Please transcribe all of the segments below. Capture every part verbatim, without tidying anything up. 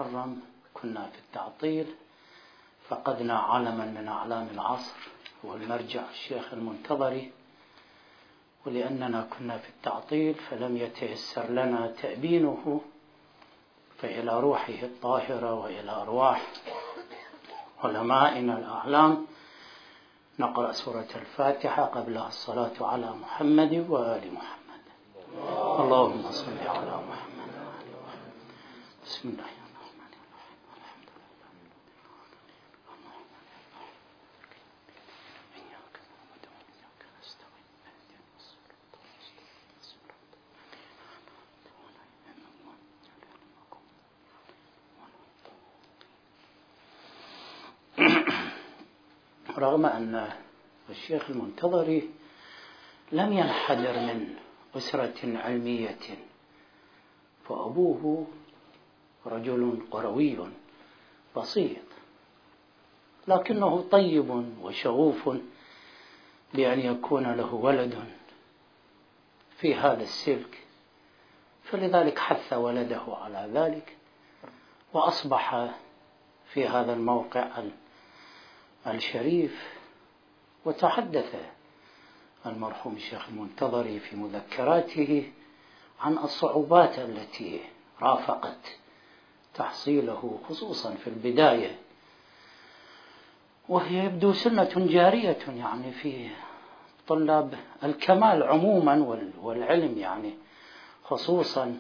المحرم كنا في التعطيل، فقدنا علما من أعلام العصر هو المرجع الشيخ المنتظري، ولأننا كنا في التعطيل فلم يتيسر لنا تأبينه، فإلى روحه الطاهرة وإلى أرواح علمائنا الأعلام نقرأ سورة الفاتحة قبلها الصلاة على محمد وآل محمد. اللهم صل على محمد وآل محمد. بسم الله الرحمن الرحيم. رغم أن الشيخ المنتظري لم ينحدر من أسرة علمية، فأبوه رجل قروي بسيط، لكنه طيب وشغوف بأن يكون له ولد في هذا السلك، فلذلك حث ولده على ذلك، وأصبح في هذا الموقع الشريف. وتحدث المرحوم الشيخ المنتظري في مذكراته عن الصعوبات التي رافقت تحصيله خصوصا في البداية، وهي يبدو سنة جارية يعني في طلاب الكمال عموما والعلم يعني خصوصا.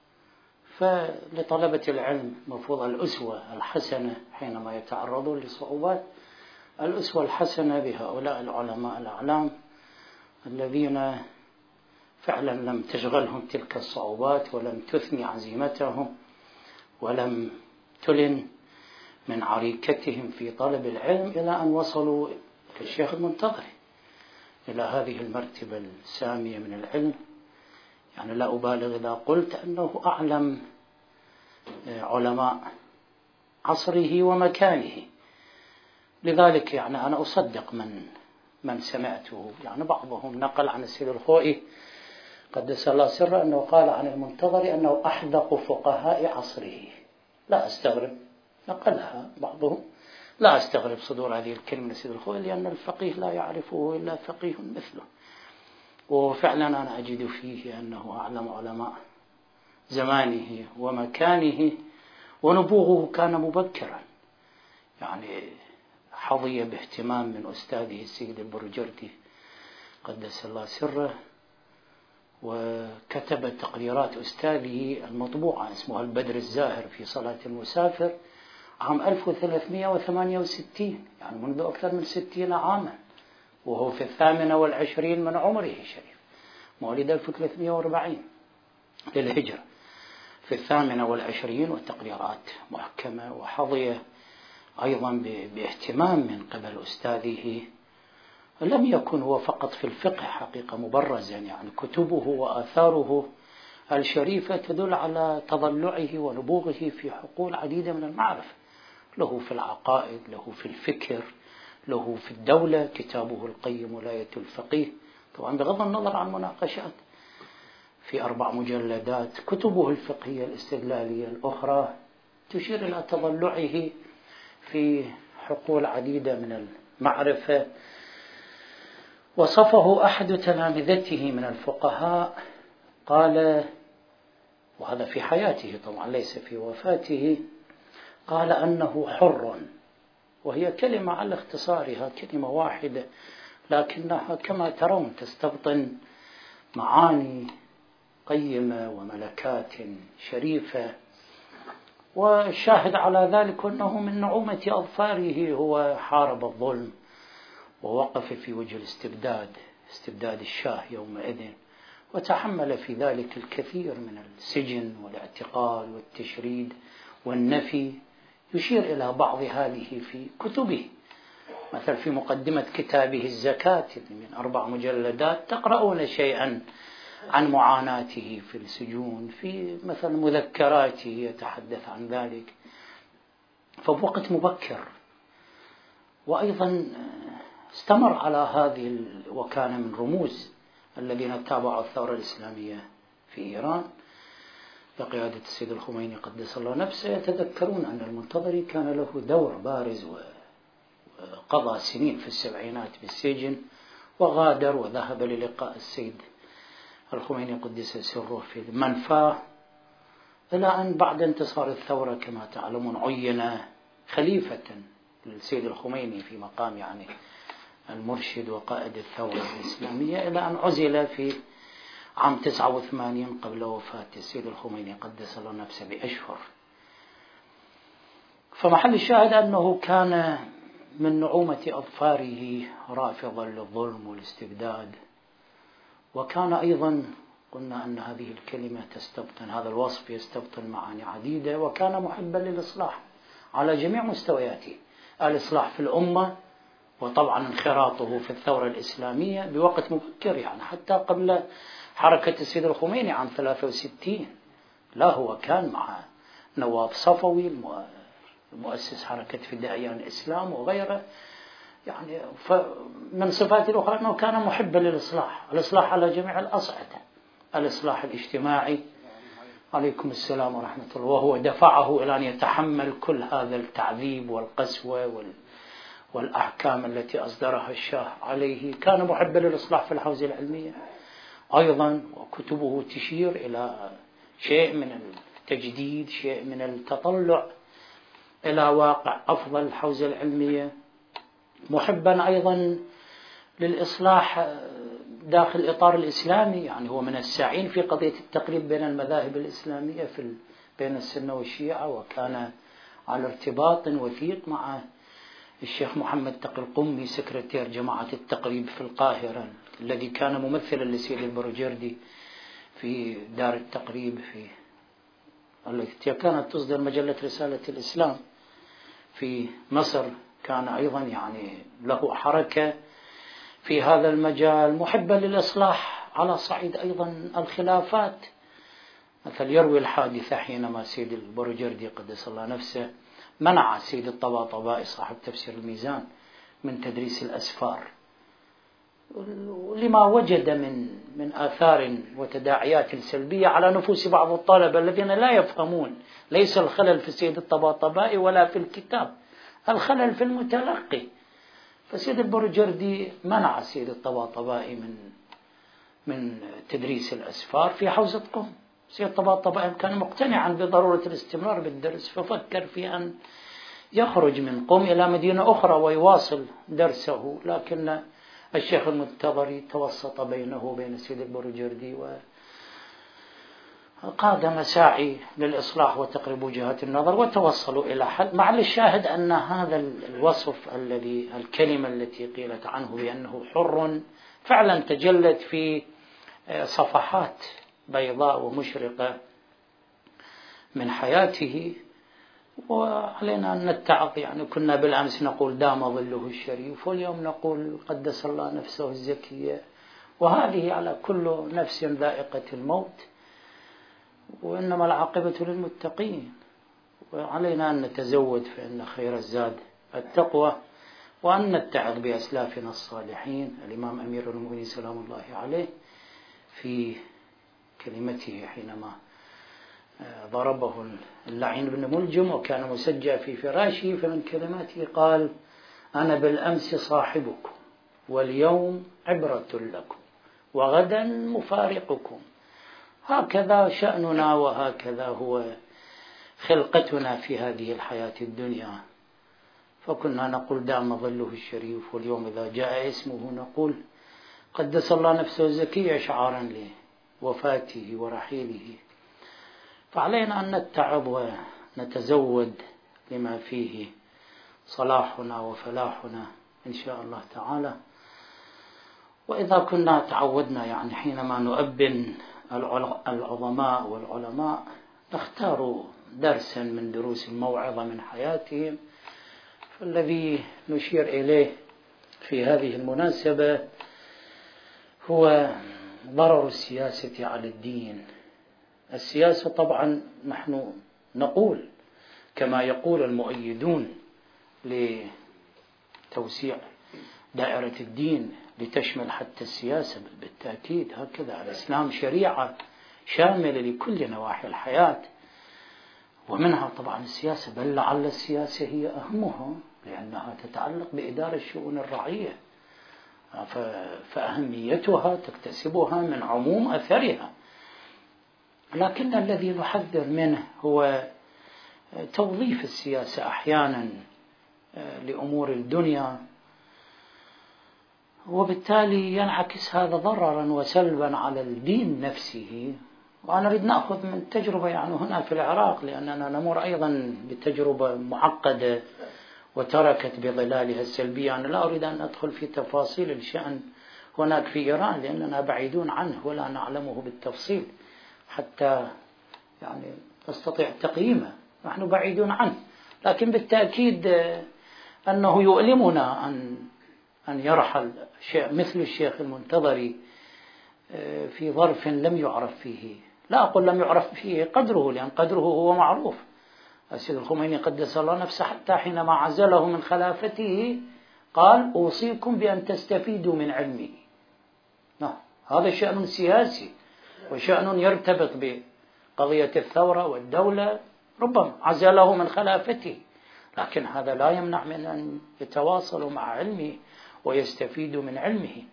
فلطلبة العلم مفروض الأسوة الحسنة حينما يتعرضون لصعوبات، الأسوة الحسنة بهؤلاء العلماء الأعلام الذين فعلا لم تشغلهم تلك الصعوبات ولم تثني عزيمتهم ولم تلن من عريكتهم في طلب العلم إلى أن وصلوا كالشيخ المنتظري إلى هذه المرتبة السامية من العلم. يعني لا أبالغ إذا قلت أنه أعلم علماء عصره ومكانه. لذلك يعني أنا أصدق من من سمعته، يعني بعضهم نقل عن السيد الخوئي قدس الله سره أنه قال عن المنتظري أنه أحدق فقهاء عصره. لا أستغرب، نقلها بعضهم، لا أستغرب صدور هذه الكلمة من السيد الخوئي، لأن الفقيه لا يعرفه إلا فقيه مثله، وفعلا أنا أجد فيه أنه أعلم علماء زمانه ومكانه، ونبوغه كان مبكرا، يعني حظي باهتمام من أستاذه السيد البرجردي قدس الله سره، وكتب تقريرات أستاذه المطبوعة اسمها البدر الزاهر في صلاة المسافر عام ألف وثلاثمائة وثمانية وستين، يعني منذ أكثر من ستين عاما، وهو في الثامنة والعشرين من عمره الشريف، مواليد ألف وثلاثمائة وأربعين للهجرة، في الثامنة والعشرين، وتقريرات محكمة. وحظي أيضا باهتمام من قبل أستاذه، لم يكن هو فقط في الفقه حقيقة مبرزا، يعني كتبه وآثاره الشريفة تدل على تضلعه ونبوغه في حقول عديدة من المعرفة، له في العقائد، له في الفكر، له في الدولة، كتابه القيم ولاية الفقيه، طبعا بغض النظر عن مناقشات، في أربع مجلدات. كتبه الفقهية الاستدلالية الأخرى تشير إلى تضلعه في حقول عديدة من المعرفة. وصفه أحد تلامذته من الفقهاء قال، وهذا في حياته طبعا ليس في وفاته، قال أنه حر، وهي كلمة على اختصارها كلمة واحدة، لكنها كما ترون تستبطن معاني قيمة وملكات شريفة. والشاهد على ذلك أنه من نعومة أظفاره هو حارب الظلم ووقف في وجه الاستبداد، استبداد الشاه يومئذ، وتحمل في ذلك الكثير من السجن والاعتقال والتشريد والنفي. يشير إلى بعض هذه في كتبه، مثل في مقدمة كتابه الزكاة من أربع مجلدات تقرؤون شيئا عن معاناته في السجون، في مثل مذكراته يتحدث عن ذلك، فبوقت مبكر. وأيضا استمر على هذه، وكان من رموز الذين تابعوا الثورة الإسلامية في إيران، بقيادة السيد الخميني قدس الله نفسه، يتذكرون أن المنتظري كان له دور بارز وقضى سنين في السبعينات بالسجن، وغادر وذهب للقاء السيد الخميني قدس سره في منفاه، إلى أن بعد انتصار الثورة كما تعلمون عين خليفة للسيد الخميني في مقام يعني المرشد وقائد الثورة الإسلامية، إلى أن عزل في عام تسعة وثمانين قبل وفاة السيد الخميني قدس الله نفسه بأشهر. فمحل الشاهد أنه كان من نعومة أظفاره رافضا للظلم والاستبداد، وكان أيضا قلنا أن هذه الكلمة تستبطن، هذا الوصف يستبطن معاني عديدة، وكان محبا للإصلاح على جميع مستوياته، الإصلاح في الأمة، وطبعا انخراطه في الثورة الإسلامية بوقت مبكر، يعني حتى قبل حركة السيد الخميني عام ثلاثة وستين، لا هو كان مع نواف صفوي المؤسس حركة فدائيان الإسلام وغيره، يعني من صفاته الأخرى أنه كان محبا للإصلاح، الإصلاح على جميع الأصعدة، الإصلاح الاجتماعي، عليكم السلام ورحمة الله، وهو دفعه إلى أن يتحمل كل هذا التعذيب والقسوة وال والأحكام التي أصدرها الشاه عليه. كان محبا للإصلاح في الحوزة العلمية أيضا، وكتبه تشير إلى شيء من التجديد، شيء من التطلع إلى واقع أفضل الحوزة العلمية. محبا أيضا للإصلاح داخل الإطار الإسلامي، يعني هو من الساعين في قضية التقريب بين المذاهب الإسلامية في بين السنة والشيعة، وكان على ارتباط وثيق مع الشيخ محمد تقي القمي سكرتير جماعة التقريب في القاهرة، الذي كان ممثلا لسيد البروجردي في دار التقريب في التي كانت تصدر مجلة رسالة الإسلام في مصر. كان أيضا يعني له حركة في هذا المجال، محبا للإصلاح على صعيد أيضا الخلافات. مثل يروي الحادثة حينما سيد البروجردي قدس الله نفسه منع سيد الطباطبائي صاحب تفسير الميزان من تدريس الأسفار، لما وجد من من آثار وتداعيات سلبية على نفوس بعض الطلبة الذين لا يفهمون. ليس الخلل في سيد الطباطبائي ولا في الكتاب، الخلل في المتلقي. فسيد البروجردي منع سيد الطباطبائي من من تدريس الأسفار في حوزة قم. سيد الطباطبائي كان مقتنعا بضرورة الاستمرار بالدرس، ففكر في أن يخرج من قم إلى مدينة أخرى ويواصل درسه، لكن الشيخ المنتظري توسط بينه وبين سيد البروجردي وقاد مساعي للإصلاح وتقريب وجهات النظر، وتوصلوا إلى حل. مع الشاهد أن هذا الوصف الذي الكلمة التي قيلت عنه بأنه حر فعلا تجلت في صفحات بيضاء ومشرقة من حياته، وعلينا أن نتعظ. يعني كنا بالأمس نقول دام ظله الشريف، واليوم نقول قدس الله نفسه الزكية، وهذه على كل نفس ذائقة الموت، وإنما العاقبة للمتقين. وعلينا أن نتزود فإن خير الزاد التقوى، وأن نتعظ بأسلافنا الصالحين. الإمام أمير المؤمنين سلام الله عليه في كلمته حينما ضربه اللعين بن ملجم وكان مسجى في فراشه، فمن كلماته قال: أنا بالأمس صاحبكم، واليوم عبرة لكم، وغدا مفارقكم. هكذا شأننا، وهكذا هو خلقتنا في هذه الحياة الدنيا. فكنا نقول دام ظله الشريف، واليوم إذا جاء اسمه نقول قدس الله نفسه الزكية، شعارا لوفاته ورحيله. فعلينا أن نتعظ ونتزود لما فيه صلاحنا وفلاحنا إن شاء الله تعالى. وإذا كنا تعودنا يعني حينما نؤبن العظماء والعلماء نختار درسا من دروس الموعظة من حياتهم، فالذي نشير إليه في هذه المناسبة هو ضرر السياسة على الدين. السياسة طبعا نحن نقول كما يقول المؤيدون لتوسيع دائرة الدين لتشمل حتى السياسة، بالتأكيد هكذا. الإسلام شريعة شاملة لكل نواحي الحياة، ومنها طبعا السياسة، بل لعل السياسة هي أهمها لأنها تتعلق بإدارة شؤون الرعية، فأهميتها تكتسبها من عموم أثرها. لكن الذي نحذر منه هو توظيف السياسة أحيانا لأمور الدنيا، وبالتالي ينعكس هذا ضررا وسلبا على الدين نفسه. وأنا أريد نأخذ من تجربة يعني هنا في العراق، لأننا نمر أيضا بتجربة معقدة وتركت بظلالها السلبية. أنا لا أريد أن أدخل في تفاصيل الشأن هناك في إيران لأننا بعيدون عنه ولا نعلمه بالتفصيل حتى يعني نستطيع تقييمه، نحن بعيدون عنه. لكن بالتأكيد أنه يؤلمنا أن أن يرحل شيء مثل الشيخ المنتظري في ظرف لم يعرف فيه، لا أقول لم يعرف فيه قدره، لأن قدره هو معروف. السيد الخميني قدس الله نفسه حتى حينما عزله من خلافته قال أوصيكم بأن تستفيدوا من علمه. نعم، هذا شأن سياسي وشأن يرتبط بقضية الثورة والدولة، ربما عزله من خلافته، لكن هذا لا يمنع من أن يتواصلوا مع علمه ويستفيدوا من علمه.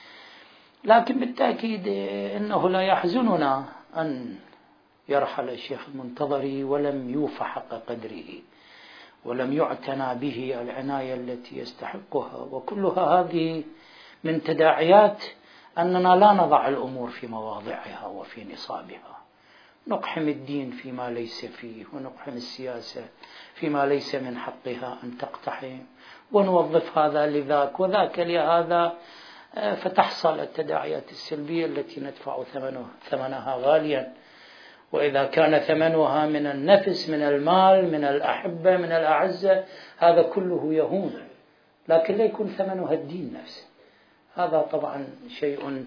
لكن بالتأكيد إنه لا يحزننا أن يرحل الشيخ المنتظري ولم يوفى حق قدره ولم يعتنى به العناية التي يستحقها، وكلها هذه من تداعيات أننا لا نضع الأمور في مواضعها وفي نصابها، نقحم الدين فيما ليس فيه، ونقحم السياسة فيما ليس من حقها أن تقتحم، ونوظف هذا لذاك وذاك لهذا، فتحصل التداعيات السلبية التي ندفع ثمنها غاليا. وإذا كان ثمنها من النفس، من المال، من الأحبة، من الأعزة، هذا كله يهون، لكن لا يكون ثمنها الدين نفسه. هذا طبعا شيء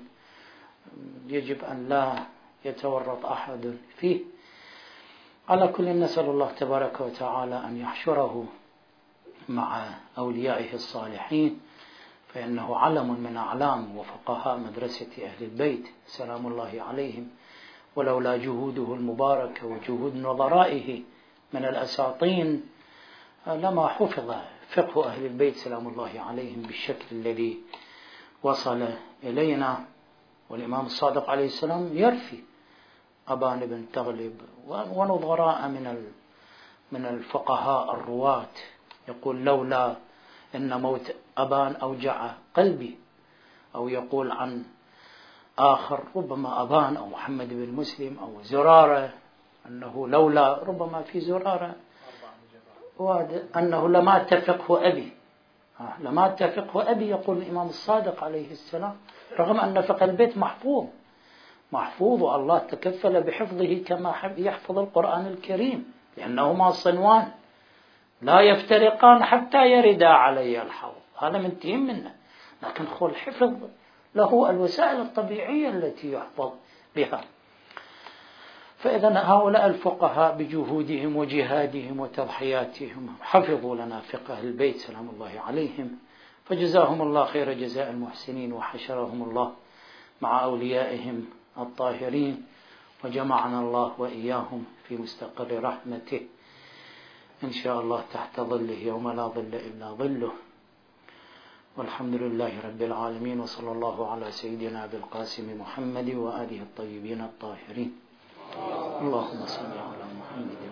يجب أن لا يتورط أحد فيه. على كل نسأل الله تبارك وتعالى أن يحشره مع أوليائه الصالحين، فإنه علم من أعلام وفقهاء مدرسة أهل البيت سلام الله عليهم، ولولا جهوده المباركة وجهود نظرائه من الأساطين لما حفظ فقه أهل البيت سلام الله عليهم بالشكل الذي وصل إلينا. والإمام الصادق عليه السلام يرثي أبان بن تغلب ونظراء من من الفقهاء الرواة، يقول لولا إن موت أبان أوجع قلبي، أو يقول عن آخر ربما أبان أو محمد بن مسلم أو زرارة أنه لولا، ربما في زرارة أنه لما تفقه أبي لما تفقه أبي يقول الإمام الصادق عليه السلام، رغم أن فقه البيت محفوظ محفوظ والله تكفل بحفظه كما يحفظ القرآن الكريم، لأنهما صنوان لا يفترقان حتى يردا علي الحوض، هذا منتهي منه. لكن خل حفظ له الوسائل الطبيعية التي يحفظ بها. فإذا هؤلاء الفقهاء بجهودهم وجهادهم وتضحياتهم حفظوا لنا فقه البيت سلام الله عليهم، فجزاهم الله خير جزاء المحسنين، وحشرهم الله مع أوليائهم الطاهرين، وجمعنا الله وإياهم في مستقر رحمته إن شاء الله تحت ظله يوم لا ظل إلا ظله. والحمد لله رب العالمين، وصلى الله على سيدنا أبي القاسم محمد وآله الطيبين الطاهرين. اللهم صل على محمد